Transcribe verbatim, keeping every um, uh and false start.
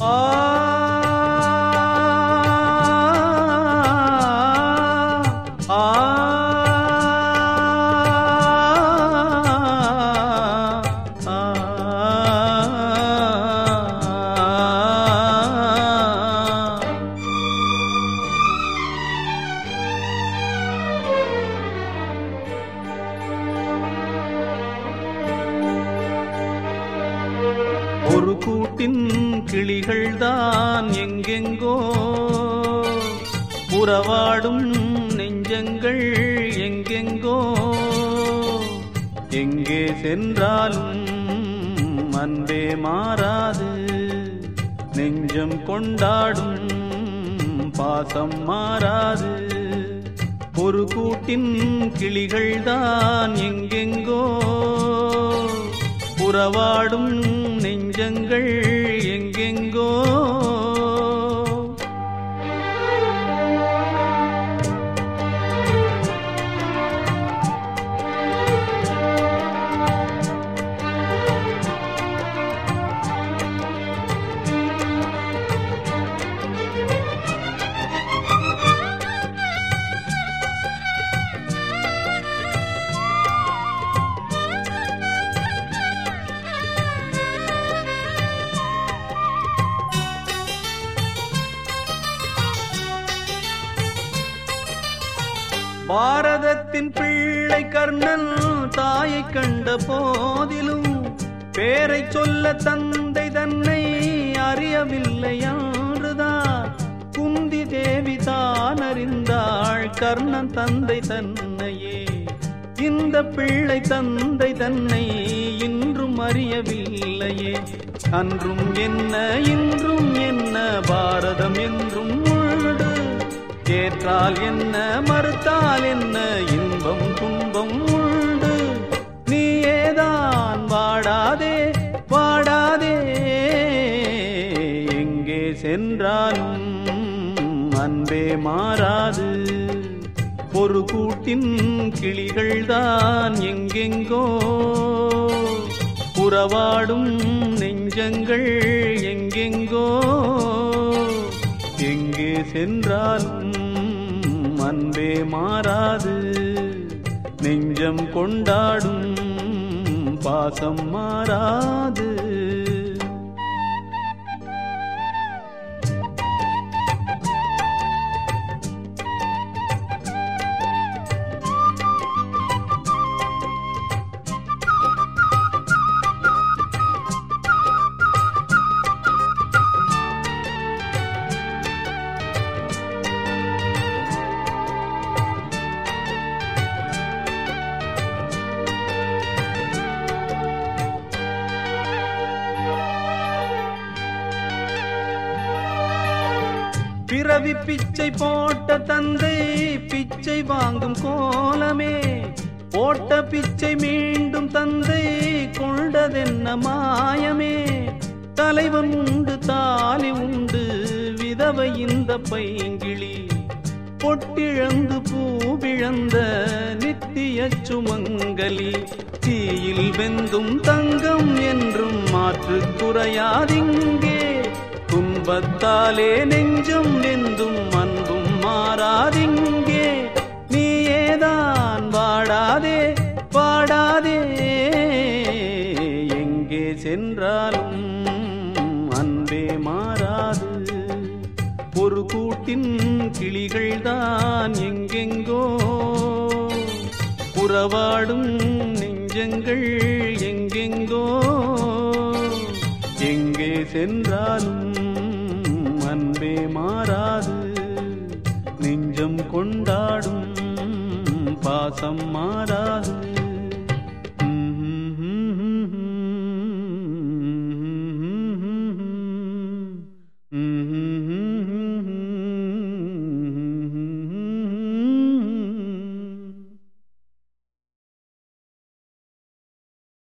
ஆ ஆ ஒரு கூட்டின் கிளிகள்தான் எங்கெங்கோ உறவாடும் நெஞ்சங்கள் எங்கெங்கோ எங்கே சென்றாலும் அன்பே மாறாது நெஞ்சம் கொண்டாடும் பாசம் மாறாது ஒரு கூட்டின் கிளிகள்தான் எங்கெங்கோ உறவாடும் நெஞ்சங்கள் எங்கெங்கோ பாரதத்தின் பிள்ளை கர்ணன் தாயை கண்ட போதிலும் பேரை சொல்ல தந்தை தன்னை அறியவில்லை என்றுதான் குந்தி தேவி தான் அறிந்தாள் கர்ணன் தந்தை தன்னையே இந்த பிள்ளை தந்தை தன்னை இன்றும் அறியவில்லையே அன்றும் என்ன இன்றும் என்ன பாரதம் என்றும் உண்டு ஏற்றால் என்ன மறுத்தால் என்ன இன்பம் துன்பம் உண்டு நீயேதான் வாடாதே வாடாதே எங்கே சென்றாலும் அன்பே மாறாது ஒரு கூட்டின் கிளிகள்தான் எங்கெங்கோ உறவாடும் நெஞ்சங்கள் எங்கெங்கோ எங்கே சென்றாலும் அன்பே மாறாது நெஞ்சம் கொண்டாடும் பாசம் மாறாது பிறவி பிச்சை போட்ட தந்தை பிச்சை வாங்கும் கோலமே போட்ட பிச்சை மீண்டும் தந்தை கொண்டதென்ன மாயமே தலைவன் உண்டு தாலி உண்டு விதவை இந்த பைங்கிளி பொட்டிழந்து பூவிழந்த நித்திய சுமங்கலி தீயில் வெந்தும் தங்கம் என்றும் மாற்று குறையாதிங்கே துன்பத்தாலே நெஞ்சம் வெந்தும் அன்பும் மாறாதிங்கே நீயேதான் வாடாதே வாடாதே எங்கே சென்றாலும் அன்பே மாறாது ஒரு கூட்டின் கிளிகள்தான் எங்கெங்கோ உறவாடும் நெஞ்சங்கள் எங்கெங்கோ எங்கே சென்றாலும் அன்பே மாறாது நெஞ்சம் கொண்டாடும் பாசம்